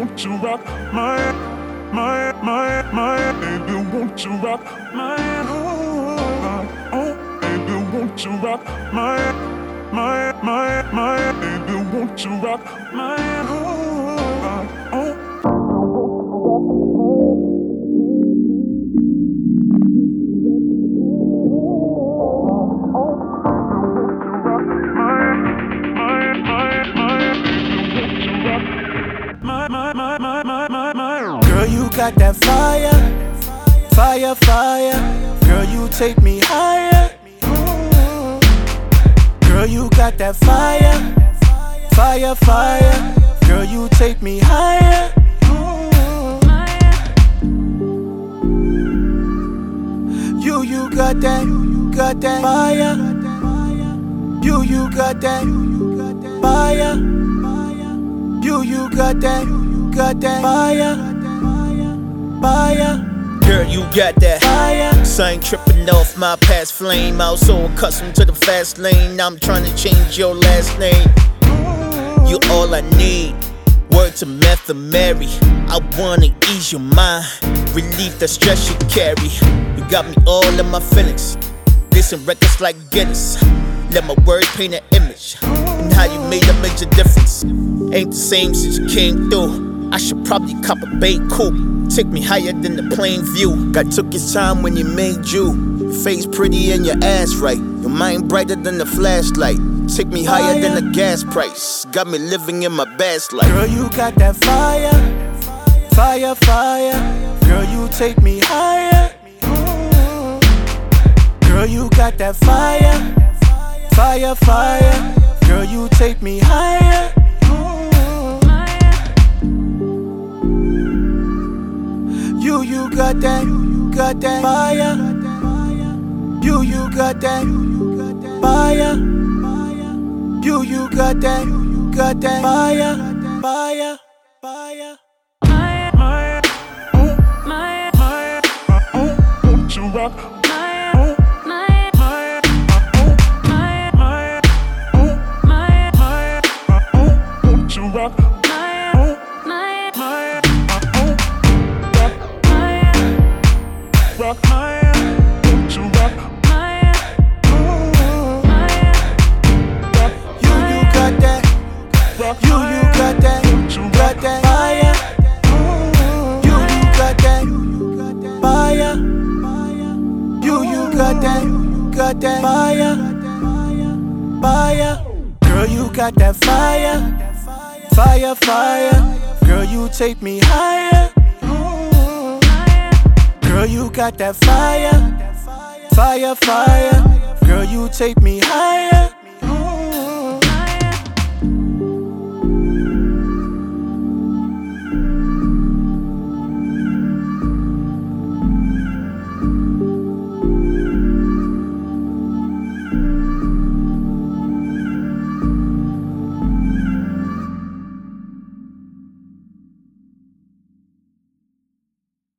won't you rock baby, won't you rock baby, won't you rock baby, won't you rock Girl, you got that fire, fire, fire. Girl, you take me higher. Girl, you got that fire, fire, fire. Girl, you take me higher. You got that fire. You got that fire. You got that fire, fire. Girl, you got that fire. So I ain't tripping off my past flame. I was so accustomed to the fast lane. Now I'm trying to change your last name. You all I need. Word to Meth and Mary. I wanna ease your mind, relieve the stress you carry. You got me all in my feelings. Listen records like Guinness. Let my words paint an image, and how you made a major difference. Ain't the same since you came through. I should probably cop a Bay coupe. Take me higher than the plain view. God took his time when he made you. Your face pretty and your ass right. Your mind brighter than the flashlight. Take me higher than the gas price. Got me living in my best life. Girl, you got that fire, fire, fire. Girl, you take me higher. Girl, you got that fire, fire, fire. Girl, you take me higher. You got that fire. You got that fire. You got that fire, fire, fire. Won't you rock won't you rock rock won't you rock You got that, you got that fire. You got that fire. You got that fire, fire. Girl, you got that fire, fire, fire. Girl, you take me higher. Girl, you got that fire, fire, fire. Girl, you take me higher.